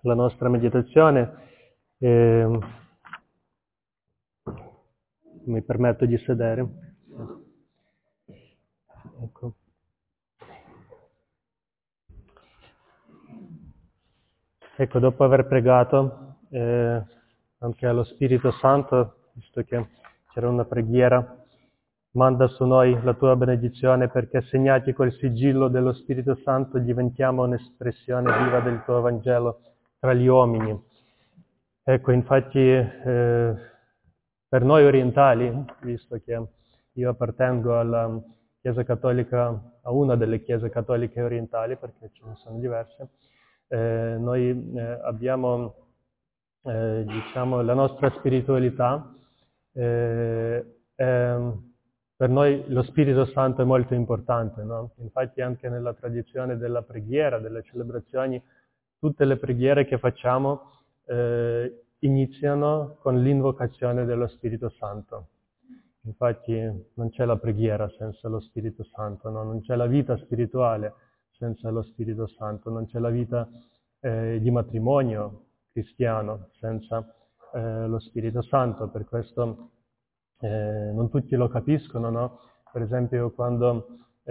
la nostra meditazione. Mi permetto di sedere. Ecco. Ecco, dopo aver pregato anche allo Spirito Santo, visto che c'era una preghiera, manda su noi la tua benedizione perché segnati col sigillo dello Spirito Santo diventiamo un'espressione viva del tuo Vangelo tra gli uomini. Ecco, infatti per noi orientali, visto che io appartengo alla Chiesa Cattolica, a una delle chiese cattoliche orientali, perché ce ne sono diverse, noi abbiamo, diciamo, la nostra spiritualità, per noi lo Spirito Santo è molto importante, no? Infatti anche nella tradizione della preghiera, delle celebrazioni, tutte le preghiere che facciamo iniziano con l'invocazione dello Spirito Santo. Infatti non c'è la preghiera senza lo Spirito Santo, no? Non c'è la vita spirituale senza lo Spirito Santo, non c'è la vita di matrimonio cristiano senza lo Spirito Santo. Per questo non tutti lo capiscono, no? Per esempio quando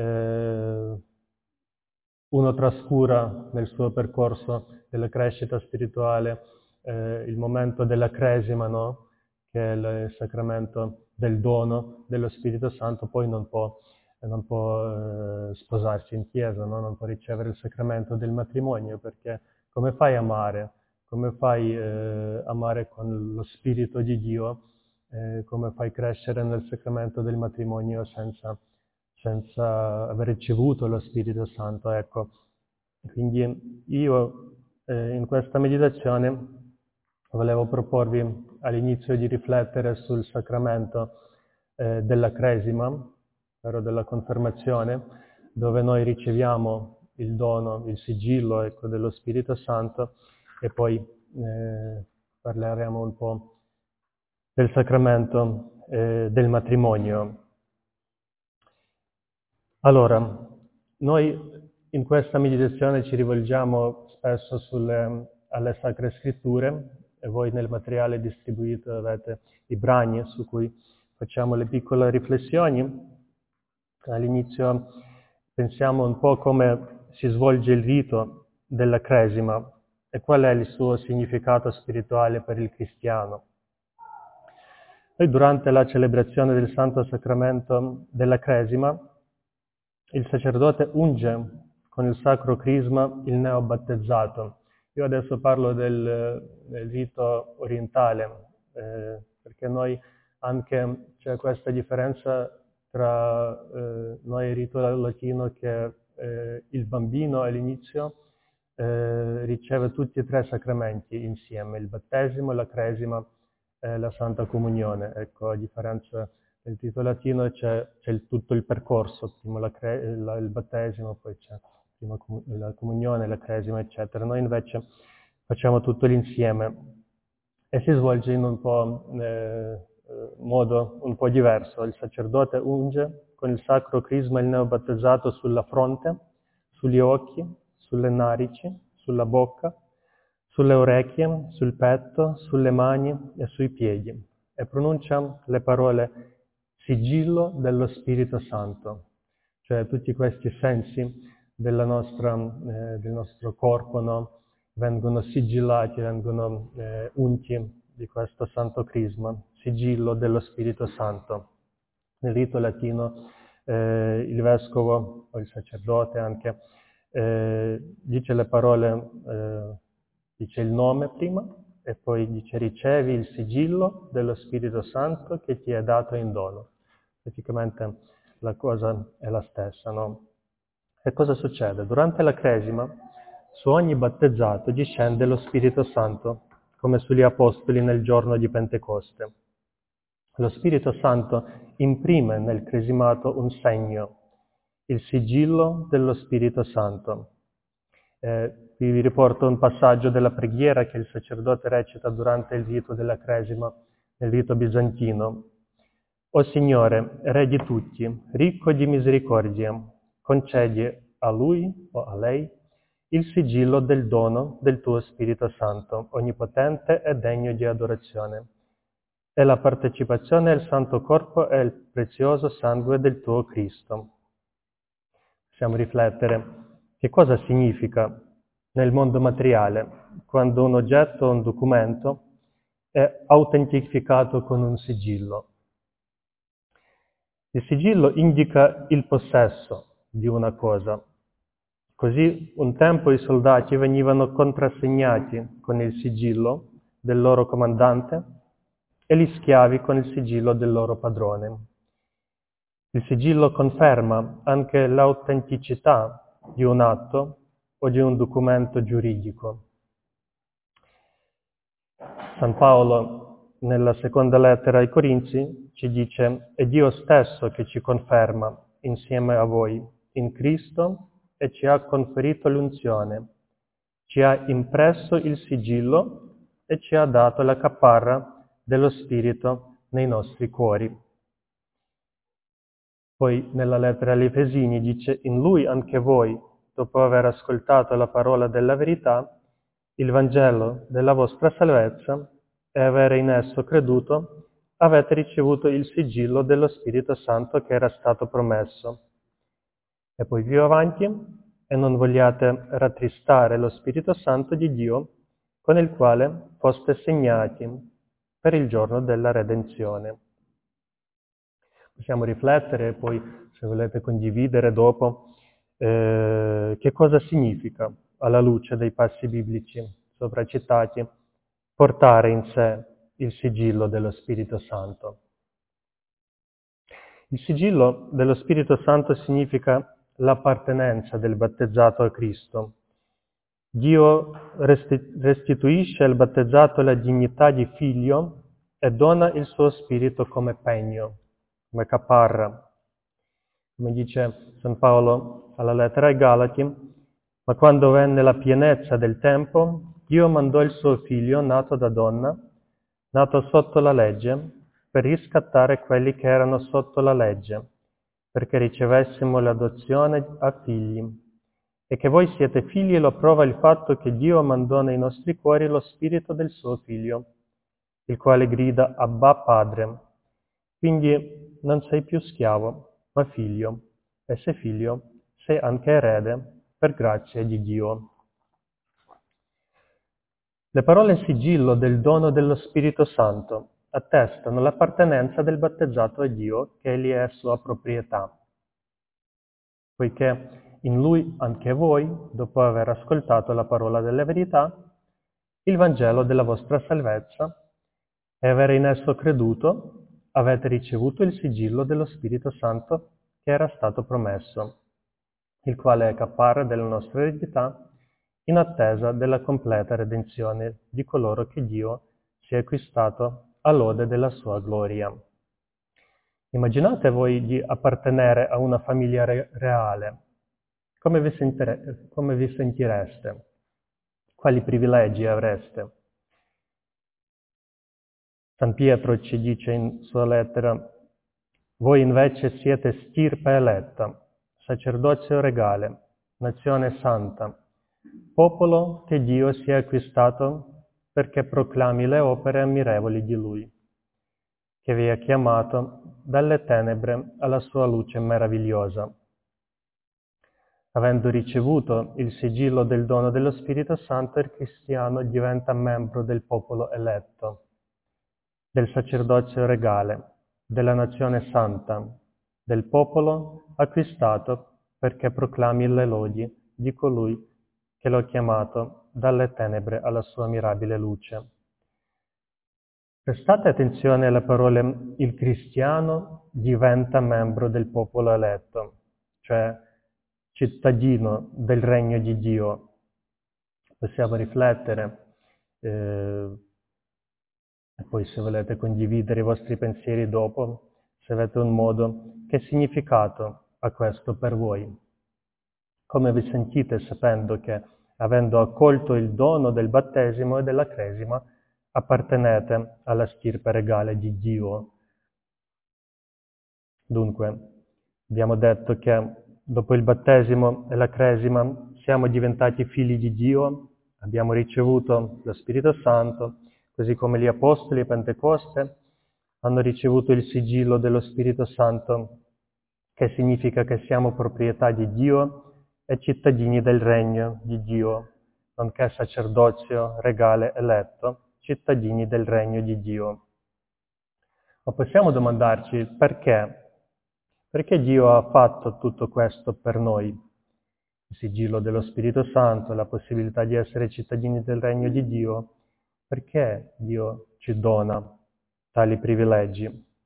uno trascura nel suo percorso della crescita spirituale il momento della cresima, no? Che è il sacramento del dono dello Spirito Santo, poi non può sposarsi in chiesa, no? Non può ricevere il sacramento del matrimonio, perché come fai a amare? Come fai a amare con lo Spirito di Dio? Come fai crescere nel sacramento del matrimonio senza aver ricevuto lo Spirito Santo? Ecco. Quindi io in questa meditazione volevo proporvi all'inizio di riflettere sul sacramento della cresima, ovvero della confermazione, dove noi riceviamo il dono, il sigillo, ecco, dello Spirito Santo, e poi parleremo un po' del sacramento del matrimonio. Allora, noi in questa meditazione ci rivolgiamo spesso alle Sacre Scritture, e voi nel materiale distribuito avete i brani su cui facciamo le piccole riflessioni. All'inizio pensiamo un po' come si svolge il rito della cresima e qual è il suo significato spirituale per il cristiano. Noi durante la celebrazione del Santo Sacramento della Cresima, il sacerdote unge con il Sacro Crisma il neobattezzato. Io adesso parlo del rito orientale, perché noi anche c'è questa differenza tra noi e il rito latino, che il bambino all'inizio riceve tutti e tre i sacramenti insieme, il battesimo, la cresima e la Santa Comunione. Ecco, a differenza del rito latino c'è tutto il percorso, prima il battesimo, poi c'è prima la comunione, la cresima, eccetera. Noi invece facciamo tutto l'insieme e si svolge in un po' modo un po' diverso. Il sacerdote unge con il Sacro Crisma il neobattezzato sulla fronte, sugli occhi, sulle narici, sulla bocca, sulle orecchie, sul petto, sulle mani e sui piedi, e pronuncia le parole sigillo dello Spirito Santo, cioè tutti questi sensi del nostro corpo, no? Vengono sigillati, vengono unti di questo Santo Crisma, sigillo dello Spirito Santo. Nel rito latino il vescovo o il sacerdote anche dice le parole, dice il nome prima e poi dice ricevi il sigillo dello Spirito Santo che ti è dato in dono. Praticamente la cosa è la stessa, no? E cosa succede? Durante la Cresima, su ogni battezzato discende lo Spirito Santo, come sugli Apostoli nel giorno di Pentecoste. Lo Spirito Santo imprime nel cresimato un segno, il sigillo dello Spirito Santo. Qui vi riporto un passaggio della preghiera che il sacerdote recita durante il rito della Cresima, nel rito bizantino. O Signore, Re di tutti, ricco di misericordia, concedi a lui o a lei il sigillo del dono del tuo Spirito Santo, onnipotente e degno di adorazione, e la partecipazione al Santo Corpo e al prezioso sangue del tuo Cristo. Possiamo riflettere che cosa significa nel mondo materiale quando un oggetto o un documento è autentificato con un sigillo. Il sigillo indica il possesso di una cosa. Così un tempo i soldati venivano contrassegnati con il sigillo del loro comandante e gli schiavi con il sigillo del loro padrone. Il sigillo conferma anche l'autenticità di un atto o di un documento giuridico. San Paolo, nella seconda lettera ai Corinzi, ci dice: «È Dio stesso che ci conferma insieme a voi in Cristo e ci ha conferito l'unzione, ci ha impresso il sigillo e ci ha dato la caparra dello Spirito nei nostri cuori». Poi nella lettera agli Efesini dice: «In Lui anche voi, dopo aver ascoltato la parola della verità, il Vangelo della vostra salvezza, e avere in esso creduto, avete ricevuto il sigillo dello Spirito Santo che era stato promesso». E poi più avanti: «E non vogliate rattristare lo Spirito Santo di Dio, con il quale foste segnati per il giorno della redenzione». Possiamo riflettere e poi, se volete condividere dopo, che cosa significa, alla luce dei passi biblici sopracitati, portare in sé il sigillo dello Spirito Santo. Il sigillo dello Spirito Santo significa l'appartenenza del battezzato a Cristo. Dio restituisce al battezzato la dignità di figlio e dona il suo Spirito come pegno, come caparra. Come dice San Paolo alla lettera ai Galati: «Ma quando venne la pienezza del tempo, Dio mandò il suo figlio, nato da donna, nato sotto la legge, per riscattare quelli che erano sotto la legge, perché ricevessimo l'adozione a figli. E che voi siete figli lo prova il fatto che Dio mandò nei nostri cuori lo spirito del suo figlio, il quale grida: Abba, Padre. Quindi non sei più schiavo, ma figlio, e se figlio, sei anche erede per grazia di Dio». Le parole sigillo del dono dello Spirito Santo attestano l'appartenenza del battezzato a Dio, che egli è sua proprietà, poiché in Lui anche voi, dopo aver ascoltato la parola della verità, il Vangelo della vostra salvezza, e avere in esso creduto, avete ricevuto il sigillo dello Spirito Santo che era stato promesso, il quale è caparra della nostra eredità, in attesa della completa redenzione di coloro che Dio si è acquistato all'ode della sua gloria. Immaginate voi di appartenere a una famiglia reale. Come vi sentireste? Quali privilegi avreste? San Pietro ci dice in sua lettera: «Voi invece siete stirpe eletta, sacerdozio regale, nazione santa, popolo che Dio si è acquistato perché proclami le opere ammirevoli di Lui, che vi ha chiamato dalle tenebre alla sua luce meravigliosa». Avendo ricevuto il sigillo del dono dello Spirito Santo, il cristiano diventa membro del popolo eletto, del sacerdozio regale, della nazione santa, del popolo acquistato perché proclami le lodi di colui che l'ha chiamato dalle tenebre alla sua mirabile luce. Prestate attenzione alle parole «il cristiano diventa membro del popolo eletto», cioè cittadino del regno di Dio. Possiamo riflettere e poi, se volete condividere i vostri pensieri dopo, se avete un modo, che significato ha questo per voi? Come vi sentite sapendo che, avendo accolto il dono del battesimo e della cresima, appartenete alla stirpe regale di Dio? Dunque, abbiamo detto che dopo il battesimo e la cresima siamo diventati figli di Dio, abbiamo ricevuto lo Spirito Santo, così come gli Apostoli a Pentecoste hanno ricevuto il sigillo dello Spirito Santo, che significa che siamo proprietà di Dio e cittadini del regno di Dio, nonché sacerdozio regale eletto, cittadini del regno di Dio. Ma possiamo domandarci perché? Perché Dio ha fatto tutto questo per noi? Il sigillo dello Spirito Santo, la possibilità di essere cittadini del regno di Dio. Perché Dio ci dona tali privilegi?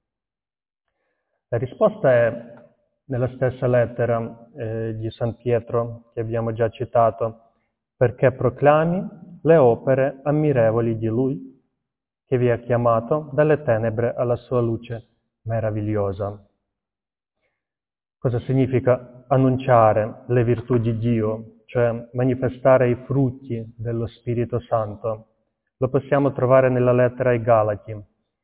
La risposta è nella stessa lettera di San Pietro che abbiamo già citato, perché proclami le opere ammirevoli di Lui che vi ha chiamato dalle tenebre alla sua luce meravigliosa. Cosa significa annunciare le virtù di Dio, cioè manifestare i frutti dello Spirito Santo? Lo possiamo trovare nella lettera ai Galati.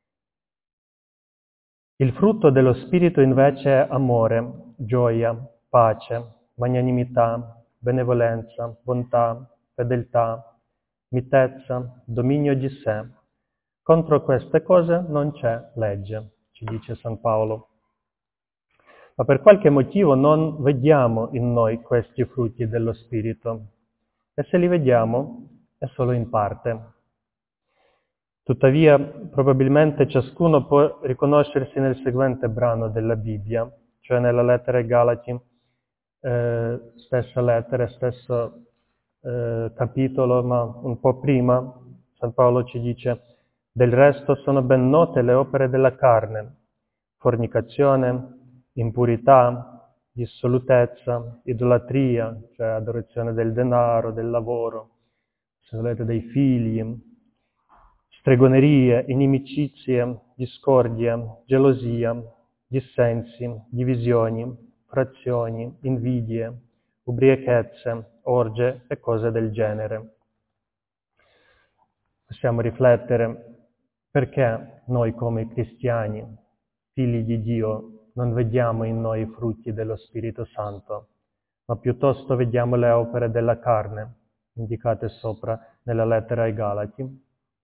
Il frutto dello Spirito invece è amore, gioia, pace, magnanimità, benevolenza, bontà, fedeltà, mitezza, dominio di sé. Contro queste cose non c'è legge, ci dice San Paolo. Ma per qualche motivo non vediamo in noi questi frutti dello Spirito, e se li vediamo è solo in parte. Tuttavia, probabilmente ciascuno può riconoscersi nel seguente brano della Bibbia, cioè nella lettera ai Galati, stessa lettera, stesso capitolo, ma un po' prima, San Paolo ci dice: del resto sono ben note le opere della carne, fornicazione, impurità, dissolutezza, idolatria, cioè adorazione del denaro, del lavoro, se volete dei figli, stregonerie, inimicizie, discordie, gelosia, dissensi, divisioni, frazioni, invidie, ubriachezze, orge e cose del genere. Possiamo riflettere perché noi come cristiani, figli di Dio, non vediamo in noi i frutti dello Spirito Santo, ma piuttosto vediamo le opere della carne, indicate sopra nella lettera ai Galati.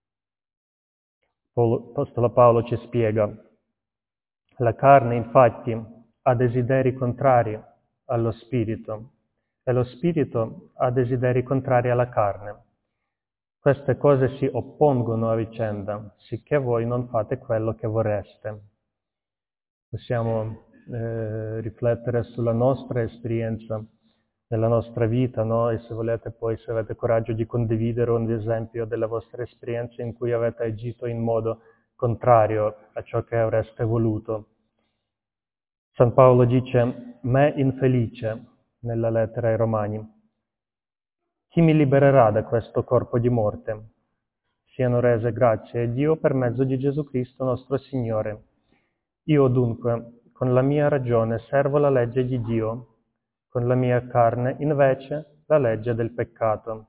L'Apostolo Paolo ci spiega: la carne infatti ha desideri contrari allo spirito e lo spirito ha desideri contrari alla carne. Queste cose si oppongono a vicenda, sicché voi non fate quello che vorreste. Possiamo riflettere sulla nostra esperienza nella nostra vita, no? E se volete poi, se avete coraggio di condividere un esempio della vostra esperienza in cui avete agito in modo contrario a ciò che avreste voluto. San Paolo dice: me infelice, nella lettera ai Romani, chi mi libererà da questo corpo di morte? Siano rese grazie a Dio per mezzo di Gesù Cristo nostro Signore. Io dunque, con la mia ragione, servo la legge di Dio, con la mia carne, invece, la legge del peccato.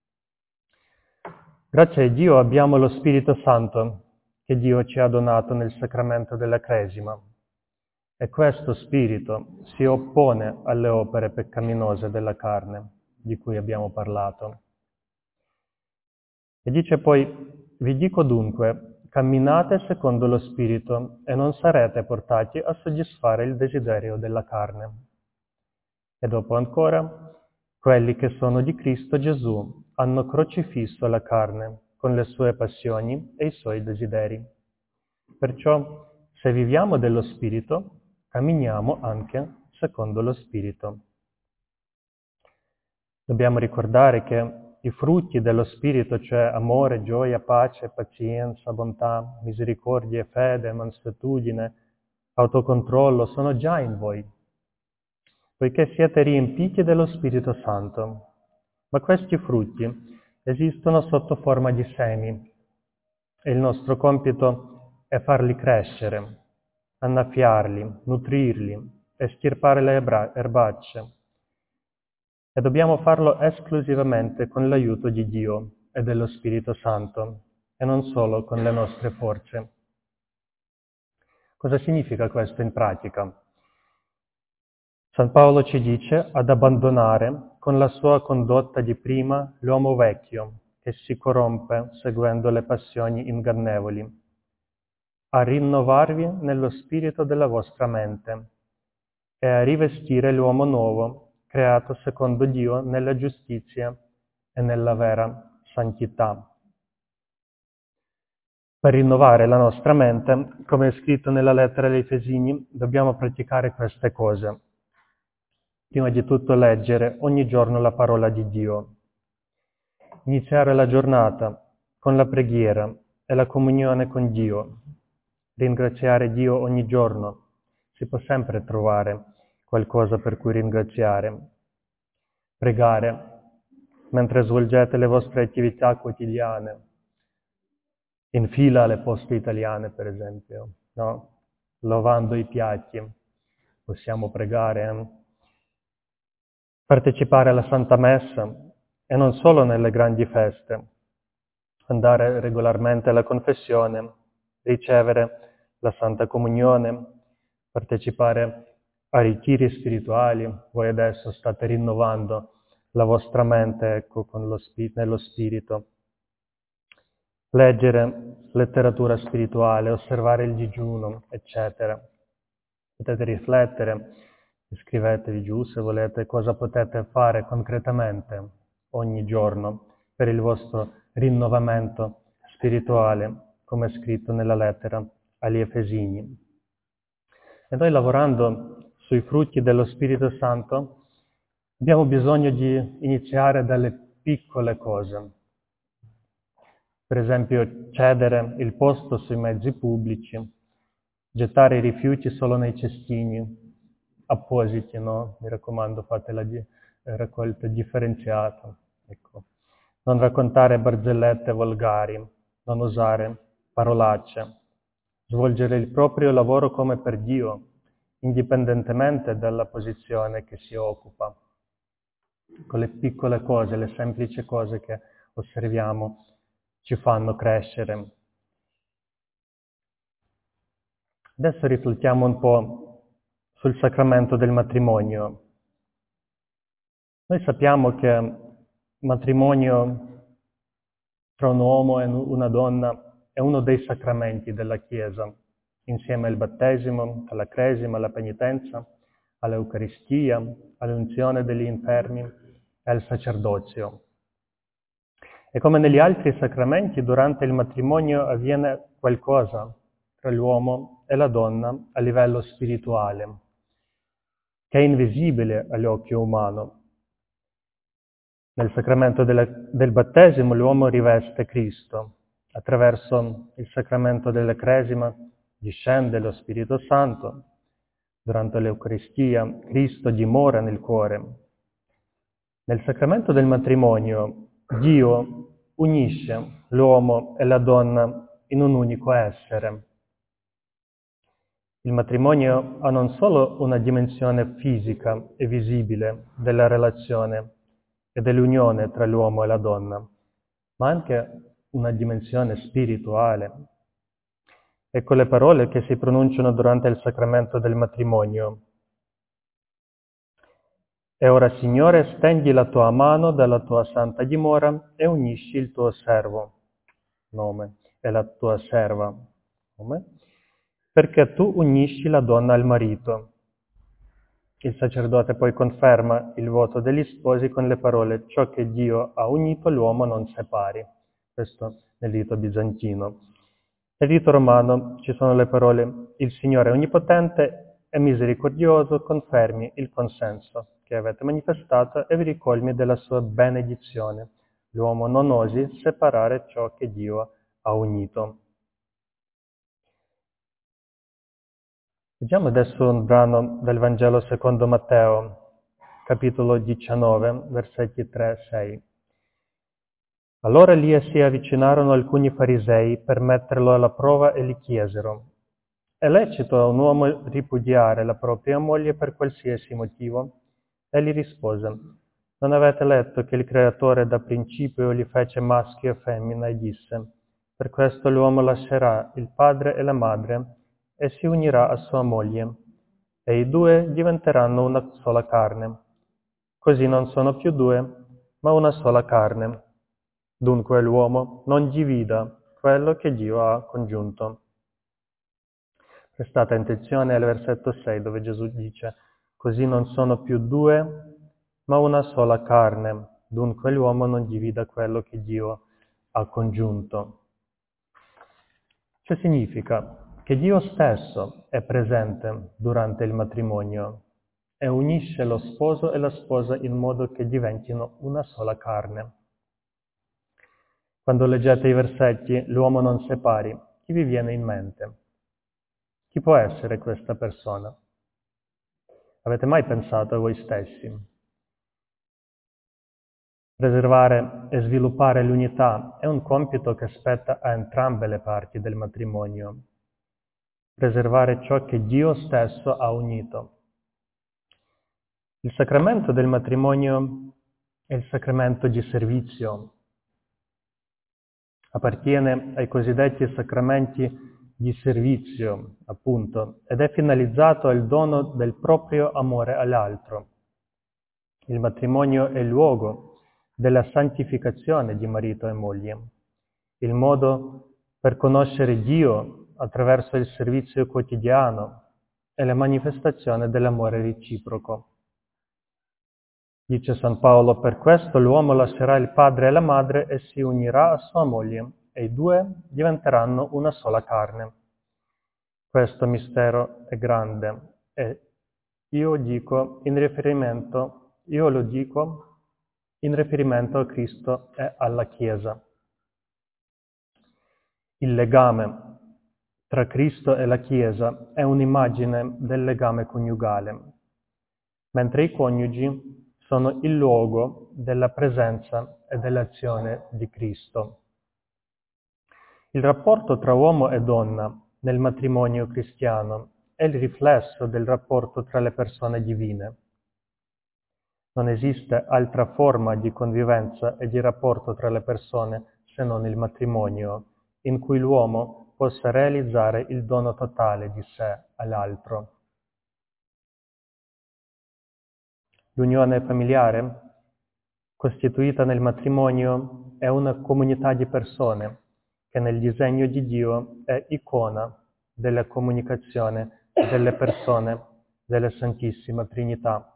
Grazie a Dio abbiamo lo Spirito Santo, che Dio ci ha donato nel sacramento della Cresima. E questo Spirito si oppone alle opere peccaminose della carne, di cui abbiamo parlato. E dice poi: vi dico dunque, camminate secondo lo Spirito e non sarete portati a soddisfare il desiderio della carne. E dopo ancora, quelli che sono di Cristo Gesù hanno crocifisso la carne con le sue passioni e i suoi desideri. Perciò, se viviamo dello Spirito, camminiamo anche secondo lo Spirito. Dobbiamo ricordare che i frutti dello Spirito, cioè amore, gioia, pace, pazienza, bontà, misericordia, fede, mansuetudine, autocontrollo, sono già in voi, poiché siete riempiti dello Spirito Santo. Ma questi frutti esistono sotto forma di semi e il nostro compito è farli crescere, annaffiarli, nutrirli, estirpare le erbacce. E dobbiamo farlo esclusivamente con l'aiuto di Dio e dello Spirito Santo, e non solo con le nostre forze. Cosa significa questo in pratica? San Paolo ci dice ad abbandonare con la sua condotta di prima l'uomo vecchio, che si corrompe seguendo le passioni ingannevoli, a rinnovarvi nello spirito della vostra mente e a rivestire l'uomo nuovo, creato secondo Dio nella giustizia e nella vera santità. Per rinnovare la nostra mente, come è scritto nella lettera agli Efesini, dobbiamo praticare queste cose. Prima di tutto leggere ogni giorno la parola di Dio. Iniziare la giornata con la preghiera e la comunione con Dio. Ringraziare Dio ogni giorno. Si può sempre trovare qualcosa per cui ringraziare. Pregare mentre svolgete le vostre attività quotidiane. In fila alle poste italiane, per esempio, no? Lavando i piatti. Possiamo pregare. Partecipare alla Santa Messa e non solo nelle grandi feste. Andare regolarmente alla confessione, ricevere la Santa Comunione, partecipare a ritiri spirituali. Voi adesso state rinnovando la vostra mente, ecco, nello spirito. Leggere letteratura spirituale, osservare il digiuno, eccetera. Potete riflettere, scrivetevi giù se volete cosa potete fare concretamente ogni giorno per il vostro rinnovamento spirituale, come è scritto nella lettera agli Efesini. E noi lavorando sui frutti dello Spirito Santo abbiamo bisogno di iniziare dalle piccole cose. Per esempio cedere il posto sui mezzi pubblici, gettare i rifiuti solo nei cestini appositi, no? Mi raccomando, fate la raccolta differenziata. Ecco. Non raccontare barzellette volgari, non usare parolacce, svolgere il proprio lavoro come per Dio, indipendentemente dalla posizione che si occupa. Con le piccole cose, le semplici cose che osserviamo, ci fanno crescere. Adesso riflettiamo un po' sul sacramento del matrimonio. Noi sappiamo che il matrimonio tra un uomo e una donna è uno dei sacramenti della Chiesa, insieme al battesimo, alla cresima, alla penitenza, all'Eucaristia, all'unzione degli infermi e al sacerdozio. E come negli altri sacramenti, durante il matrimonio avviene qualcosa tra l'uomo e la donna a livello spirituale, che è invisibile all'occhio umano. Nel sacramento del battesimo l'uomo riveste Cristo. Attraverso il sacramento della cresima discende lo Spirito Santo. Durante l'Eucaristia Cristo dimora nel cuore. Nel sacramento del matrimonio Dio unisce l'uomo e la donna in un unico essere. Il matrimonio ha non solo una dimensione fisica e visibile della relazione e dell'unione tra l'uomo e la donna, ma anche una dimensione spirituale. Ecco le parole che si pronunciano durante il sacramento del matrimonio. E ora, Signore, stendi la tua mano dalla tua santa dimora e unisci il tuo servo, nome, e la tua serva, nome, perché tu unisci la donna al marito. Il sacerdote poi conferma il voto degli sposi con le parole «Ciò che Dio ha unito l'uomo non separi». Questo nel rito bizantino. Nel rito romano ci sono le parole «Il Signore è onnipotente e misericordioso, confermi il consenso che avete manifestato e vi ricolmi della sua benedizione. L'uomo non osi separare ciò che Dio ha unito». Leggiamo adesso un brano del Vangelo secondo Matteo, capitolo 19, versetti 3-6. Allora lì si avvicinarono alcuni farisei per metterlo alla prova e gli chiesero: «È lecito a un uomo ripudiare la propria moglie per qualsiasi motivo?» Egli rispose: «Non avete letto che il Creatore da principio li fece maschio e femmina e disse: per questo l'uomo lascerà il padre e la madre e si unirà a sua moglie, e i due diventeranno una sola carne. così non sono più due, ma una sola carne. Dunque l'uomo non divida quello che Dio ha congiunto. Prestate attenzione al versetto 6 dove Gesù dice: così non sono più due, ma una sola carne. Dunque l'uomo non divida quello che Dio ha congiunto. Ciò significa che Dio stesso è presente durante il matrimonio e unisce lo sposo e la sposa in modo che diventino una sola carne. Quando leggete i versetti, l'uomo non separi, chi vi viene in mente? Chi può essere questa persona? Avete mai pensato a voi stessi? Preservare e sviluppare l'unità è un compito che spetta a entrambe le parti del matrimonio. Preservare ciò che Dio stesso ha unito. Il sacramento del matrimonio è il sacramento di servizio. Appartiene ai cosiddetti sacramenti di servizio, appunto, ed è finalizzato al dono del proprio amore all'altro. Il matrimonio è il luogo della santificazione di marito e moglie, il modo per conoscere Dio attraverso il servizio quotidiano e la manifestazione dell'amore reciproco. Dice San Paolo: per questo l'uomo lascerà il padre e la madre e si unirà a sua moglie, e i due diventeranno una sola carne. Questo mistero è grande e io lo dico in riferimento a Cristo e alla Chiesa. Il legame tra Cristo e la Chiesa è un'immagine del legame coniugale, mentre i coniugi sono il luogo della presenza e dell'azione di Cristo. Il rapporto tra uomo e donna nel matrimonio cristiano è il riflesso del rapporto tra le persone divine. Non esiste altra forma di convivenza e di rapporto tra le persone se non il matrimonio, in cui l'uomo possa realizzare il dono totale di sé all'altro. L'unione familiare, costituita nel matrimonio, è una comunità di persone che nel disegno di Dio è icona della comunicazione delle persone della Santissima Trinità.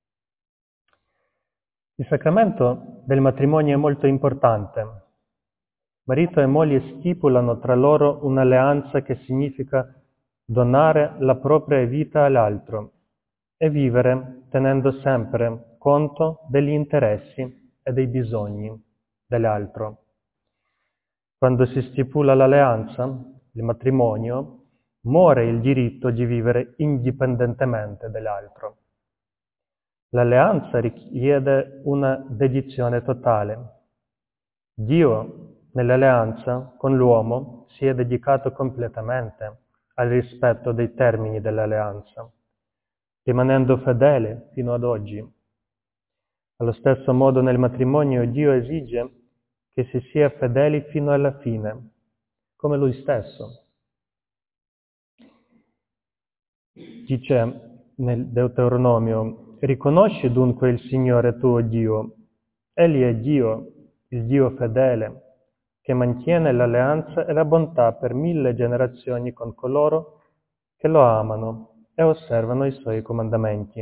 Il sacramento del matrimonio è molto importante. Marito e moglie stipulano tra loro un'alleanza che significa donare la propria vita all'altro e vivere tenendo sempre conto degli interessi e dei bisogni dell'altro. Quando si stipula l'alleanza, il matrimonio, muore il diritto di vivere indipendentemente dall'altro. L'alleanza richiede una dedizione totale. Dio, nell'alleanza con l'uomo, si è dedicato completamente al rispetto dei termini dell'alleanza, rimanendo fedele fino ad oggi. Allo stesso modo nel matrimonio Dio esige che si sia fedeli fino alla fine, come Lui stesso. Dice nel Deuteronomio: riconosci dunque il Signore tuo Dio. Egli è Dio, il Dio fedele, che mantiene l'alleanza e la bontà per 1000 generazioni con coloro che lo amano e osservano i suoi comandamenti.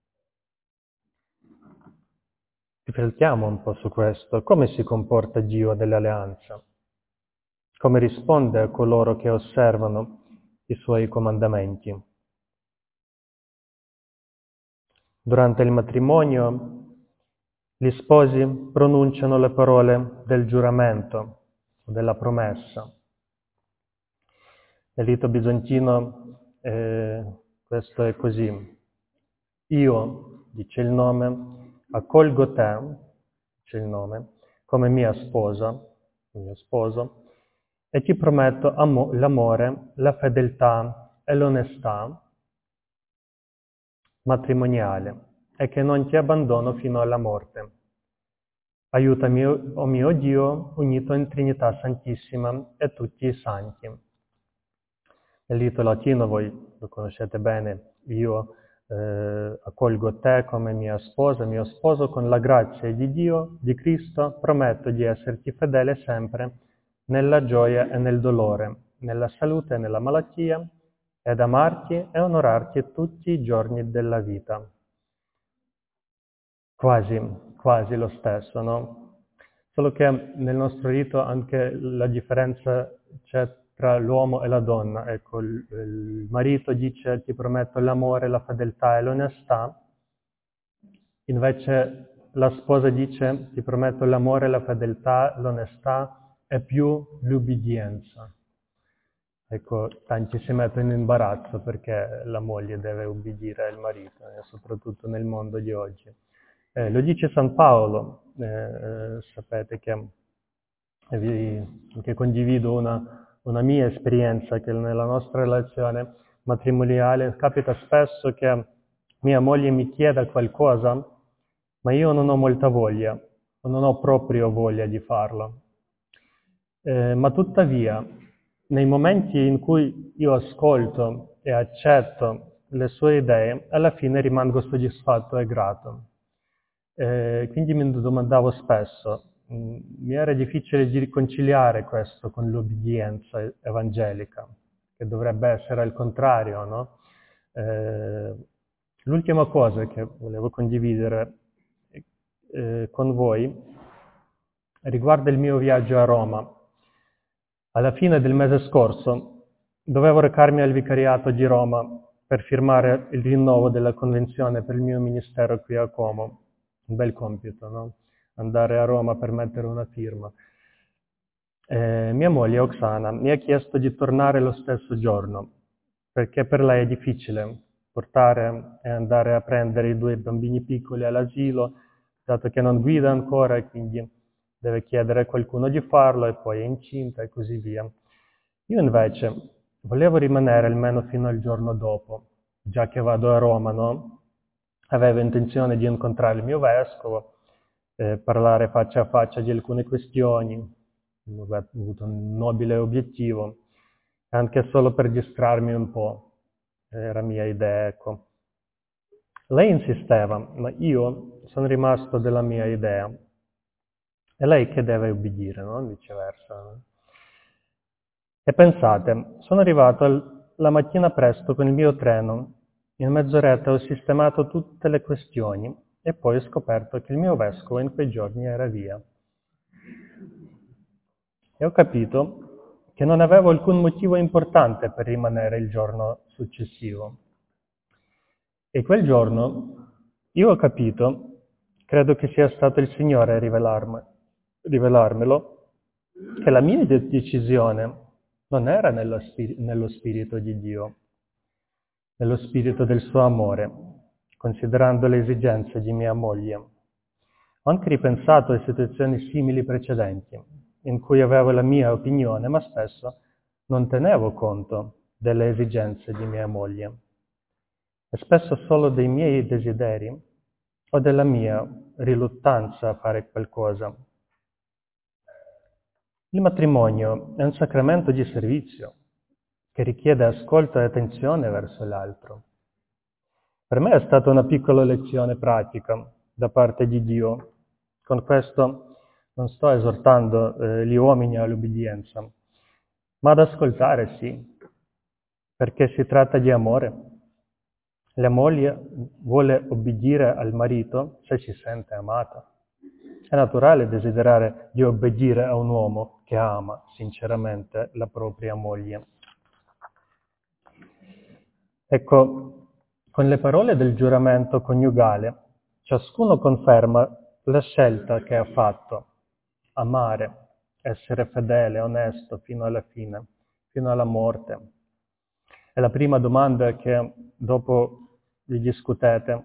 Riflettiamo un po' su questo. Come si comporta Dio dell'alleanza? Come risponde a coloro che osservano i suoi comandamenti? Durante il matrimonio, gli sposi pronunciano le parole del giuramento, della promessa. Nel rito bizantino questo è così. Io, dice il nome, accolgo te, dice il nome, come mia sposa, mio sposo, e ti prometto l'amore, la fedeltà e l'onestà matrimoniale e che non ti abbandono fino alla morte. Aiutami, o mio Dio, unito in Trinità Santissima e tutti i santi. Nel rito latino, voi lo conoscete bene, io accolgo te come mia sposa, mio sposo, con la grazia di Dio, di Cristo, prometto di esserti fedele sempre nella gioia e nel dolore, nella salute e nella malattia, ed amarti e onorarti tutti i giorni della vita. Quasi lo stesso, no? Solo che nel nostro rito anche la differenza c'è tra l'uomo e la donna. Ecco, il marito dice ti prometto l'amore, la fedeltà e l'onestà, invece la sposa dice ti prometto l'amore, la fedeltà, l'onestà e più l'ubbidienza. Ecco, tanti si mettono in imbarazzo perché la moglie deve ubbidire il marito, soprattutto nel mondo di oggi. Lo dice San Paolo, sapete che condivido una mia esperienza, che nella nostra relazione matrimoniale capita spesso che mia moglie mi chieda qualcosa, ma io non ho molta voglia, o non ho proprio voglia di farlo. Ma tuttavia, nei momenti in cui io ascolto e accetto le sue idee, alla fine rimango soddisfatto e grato. Quindi mi domandavo spesso, mi era difficile di riconciliare questo con l'obbedienza evangelica, che dovrebbe essere al contrario, no? L'ultima cosa che volevo condividere con voi riguarda il mio viaggio a Roma. Alla fine del mese scorso dovevo recarmi al vicariato di Roma per firmare il rinnovo della convenzione per il mio ministero qui a Como. Un bel compito, no? Andare a Roma per mettere una firma. Mia moglie Oksana mi ha chiesto di tornare lo stesso giorno, perché per lei è difficile portare e andare a prendere i 2 bambini piccoli all'asilo, dato che non guida ancora e quindi deve chiedere a qualcuno di farlo e poi è incinta e così via. Io invece volevo rimanere almeno fino al giorno dopo, già che vado a Roma, no? Avevo intenzione di incontrare il mio vescovo, parlare faccia a faccia di alcune questioni, avevo avuto un nobile obiettivo, anche solo per distrarmi un po', era mia idea, ecco. Lei insisteva, ma io sono rimasto della mia idea. È lei che deve obbedire, non viceversa. E pensate, sono arrivato la mattina presto con il mio treno, in mezz'oretta ho sistemato tutte le questioni e poi ho scoperto che il mio vescovo in quei giorni era via. E ho capito che non avevo alcun motivo importante per rimanere il giorno successivo. E quel giorno io ho capito, credo che sia stato il Signore a rivelarmelo, che la mia decisione non era nello spirito di Dio, nello spirito del suo amore, considerando le esigenze di mia moglie. Ho anche ripensato a situazioni simili precedenti, in cui avevo la mia opinione, ma spesso non tenevo conto delle esigenze di mia moglie, e spesso solo dei miei desideri o della mia riluttanza a fare qualcosa. Il matrimonio è un sacramento di servizio che richiede ascolto e attenzione verso l'altro. Per me è stata una piccola lezione pratica da parte di Dio. Con questo non sto esortando gli uomini all'obbedienza, ma ad ascoltare sì, perché si tratta di amore. La moglie vuole obbedire al marito se si sente amata. È naturale desiderare di obbedire a un uomo che ama sinceramente la propria moglie. Ecco, con le parole del giuramento coniugale, ciascuno conferma la scelta che ha fatto: amare, essere fedele, onesto fino alla fine, fino alla morte. E la prima domanda che dopo vi discutete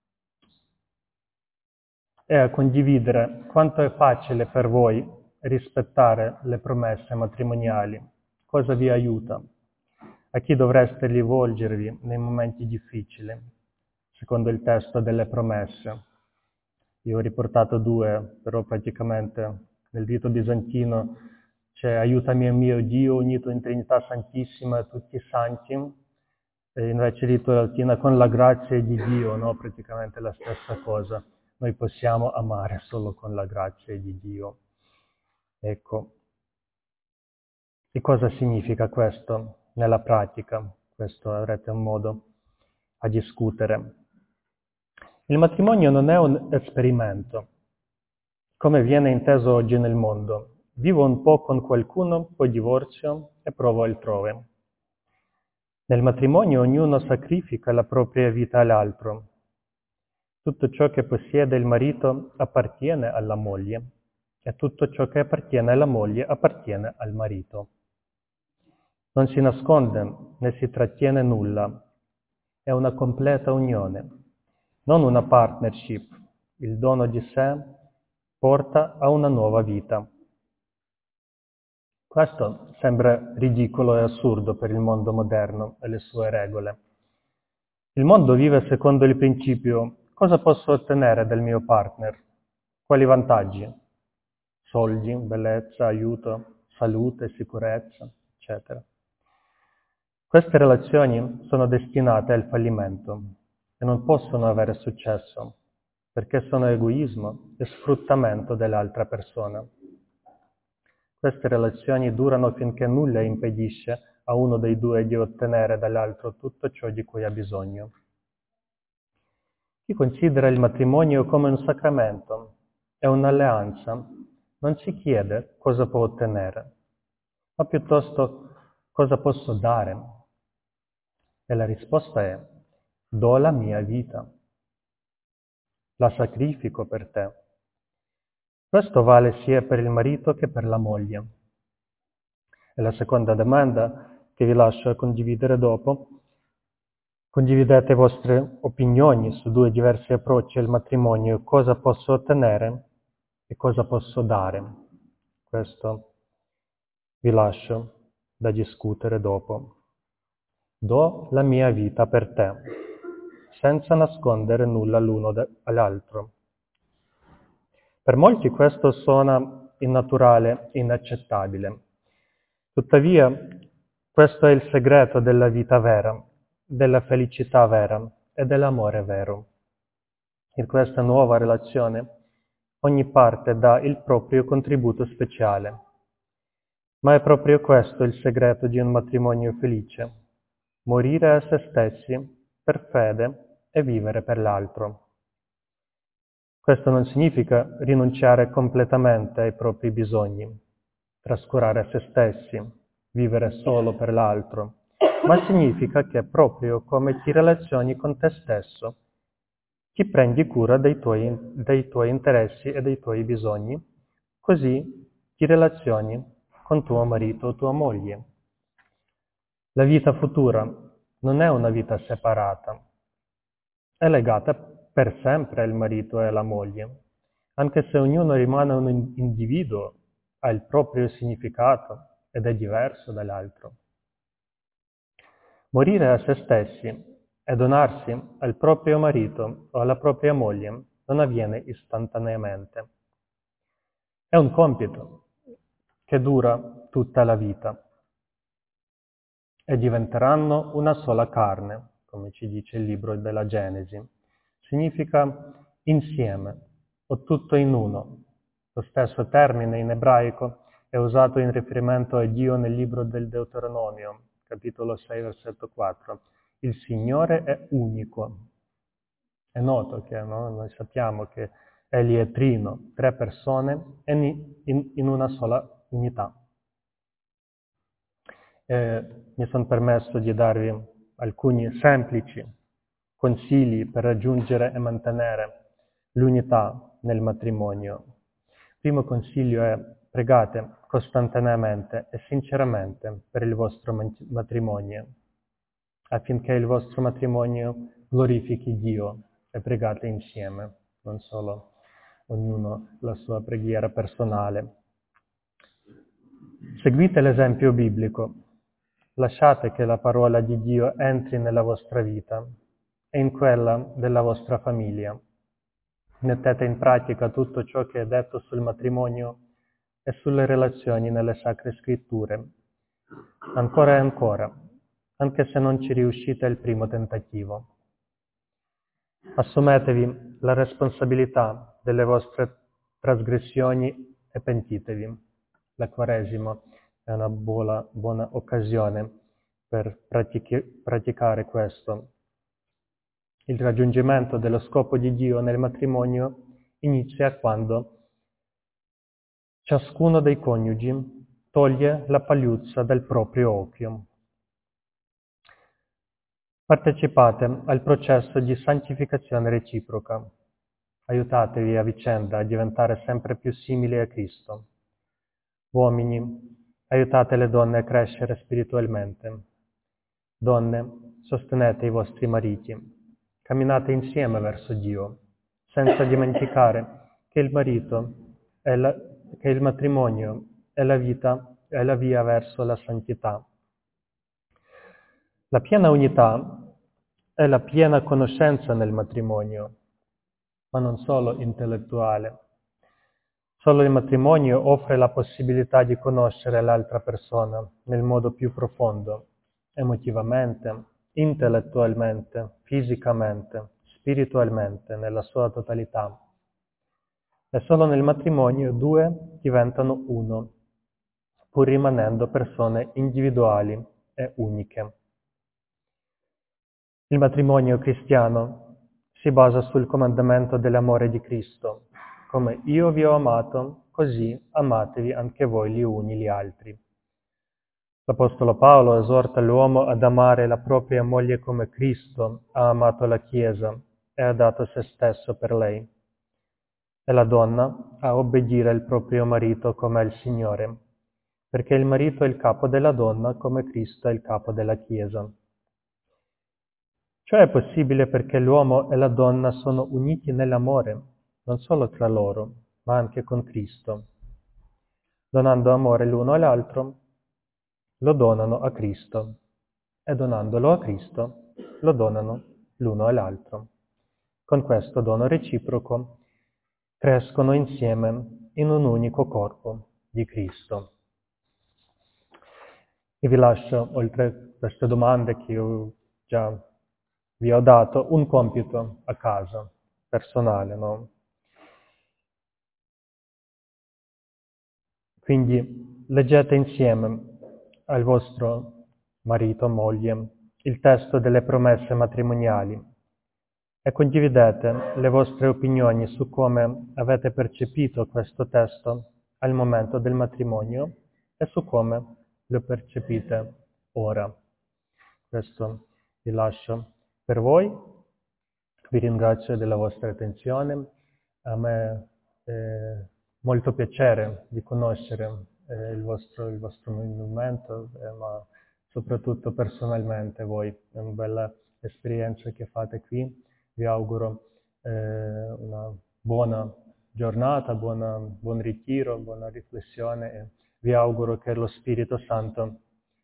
è a condividere quanto è facile per voi rispettare le promesse matrimoniali, cosa vi aiuta, a chi dovreste rivolgervi nei momenti difficili, secondo il testo delle promesse. Io ho riportato 2, però praticamente nel rito bizantino c'è aiutami mio Dio unito in Trinità Santissima e tutti i santi, e invece di litura latina con la grazia di Dio, no? Praticamente la stessa cosa. Noi possiamo amare solo con la grazia di Dio. Ecco. E cosa significa questo nella pratica? Questo avrete un modo a discutere. Il matrimonio non è un esperimento, come viene inteso oggi nel mondo. Vivo un po' con qualcuno, poi divorzio e provo altrove. Nel matrimonio ognuno sacrifica la propria vita all'altro. Tutto ciò che possiede il marito appartiene alla moglie e tutto ciò che appartiene alla moglie appartiene al marito. Non si nasconde né si trattiene nulla, è una completa unione, non una partnership. Il dono di sé porta a una nuova vita. Questo sembra ridicolo e assurdo per il mondo moderno e le sue regole. Il mondo vive secondo il principio: cosa posso ottenere dal mio partner? Quali vantaggi? Soldi, bellezza, aiuto, salute, sicurezza, eccetera. Queste relazioni sono destinate al fallimento e non possono avere successo perché sono egoismo e sfruttamento dell'altra persona. Queste relazioni durano finché nulla impedisce a uno dei due di ottenere dall'altro tutto ciò di cui ha bisogno. Chi considera il matrimonio come un sacramento e un'alleanza non si chiede cosa può ottenere, ma piuttosto cosa posso dare. E la risposta è: do la mia vita, la sacrifico per te. Questo vale sia per il marito che per la moglie. E la seconda domanda che vi lascio a condividere dopo: condividete le vostre opinioni su due diversi approcci al matrimonio, cosa posso ottenere e cosa posso dare. Questo vi lascio da discutere dopo. Do la mia vita per te, senza nascondere nulla l'uno all'altro. Per molti questo suona innaturale e inaccettabile. Tuttavia, questo è il segreto della vita vera, della felicità vera e dell'amore vero. In questa nuova relazione, ogni parte dà il proprio contributo speciale. Ma è proprio questo il segreto di un matrimonio felice: morire a se stessi per fede e vivere per l'altro. Questo non significa rinunciare completamente ai propri bisogni, trascurare se stessi, vivere solo per l'altro, ma significa che proprio come ti relazioni con te stesso, ti prendi cura dei tuoi interessi e dei tuoi bisogni, così ti relazioni con tuo marito o tua moglie. La vita futura non è una vita separata, è legata per sempre al marito e alla moglie, anche se ognuno rimane un individuo, ha il proprio significato ed è diverso dall'altro. Morire a se stessi e donarsi al proprio marito o alla propria moglie non avviene istantaneamente. È un compito che dura tutta la vita e diventeranno una sola carne, come ci dice il libro della Genesi. Significa insieme o tutto in uno. Lo stesso termine in ebraico è usato in riferimento a Dio nel libro del Deuteronomio, capitolo 6, versetto 4. Il Signore è unico. È noto che noi sappiamo che Egli è trino, tre persone in una sola unità. Mi sono permesso di darvi alcuni semplici consigli per raggiungere e mantenere l'unità nel matrimonio. Il primo consiglio è: pregate costantemente e sinceramente per il vostro matrimonio, affinché il vostro matrimonio glorifichi Dio, e pregate insieme, non solo ognuno la sua preghiera personale. Seguite l'esempio biblico. Lasciate che la parola di Dio entri nella vostra vita e in quella della vostra famiglia. Mettete in pratica tutto ciò che è detto sul matrimonio e sulle relazioni nelle Sacre Scritture. Ancora e ancora. anche se non ci riuscite al primo tentativo. Assumetevi la responsabilità delle vostre trasgressioni e pentitevi. La Quaresima è una buona occasione per praticare questo. Il raggiungimento dello scopo di Dio nel matrimonio inizia quando ciascuno dei coniugi toglie la pagliuzza dal proprio occhio. Partecipate al processo di santificazione reciproca. Aiutatevi a vicenda a diventare sempre più simili a Cristo. Uomini, aiutate le donne a crescere spiritualmente. Donne, sostenete i vostri mariti. Camminate insieme verso Dio, senza dimenticare che il matrimonio è la via verso la santità. La piena unità è la piena conoscenza nel matrimonio, ma non solo intellettuale. Solo il matrimonio offre la possibilità di conoscere l'altra persona nel modo più profondo, emotivamente, intellettualmente, fisicamente, spiritualmente, nella sua totalità. E solo nel matrimonio due diventano uno, pur rimanendo persone individuali e uniche. Il matrimonio cristiano si basa sul comandamento dell'amore di Cristo. Come io vi ho amato, così amatevi anche voi gli uni gli altri. L'Apostolo Paolo esorta l'uomo ad amare la propria moglie come Cristo ha amato la Chiesa e ha dato se stesso per lei. E la donna a obbedire al proprio marito come al Signore, perché il marito è il capo della donna come Cristo è il capo della Chiesa. Ciò è possibile perché l'uomo e la donna sono uniti nell'amore, non solo tra loro, ma anche con Cristo. Donando amore l'uno all'altro, lo donano a Cristo, e donandolo a Cristo, lo donano l'uno all'altro. Con questo dono reciproco crescono insieme in un unico corpo di Cristo. E vi lascio, oltre queste domande che io già vi ho dato, un compito a casa, personale, no? Quindi leggete insieme al vostro marito o moglie il testo delle promesse matrimoniali e condividete le vostre opinioni su come avete percepito questo testo al momento del matrimonio e su come lo percepite ora. Questo vi lascio per voi. Vi ringrazio della vostra attenzione. A me è molto piacere di conoscere il vostro movimento, ma soprattutto personalmente voi. È una bella esperienza che fate qui. Vi auguro una buona giornata, buon ritiro, buona riflessione e vi auguro che lo Spirito Santo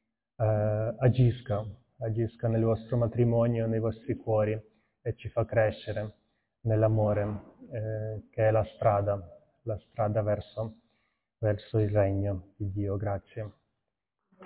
agisca nel vostro matrimonio, nei vostri cuori e ci fa crescere nell'amore, che è la strada verso il regno di Dio. Grazie.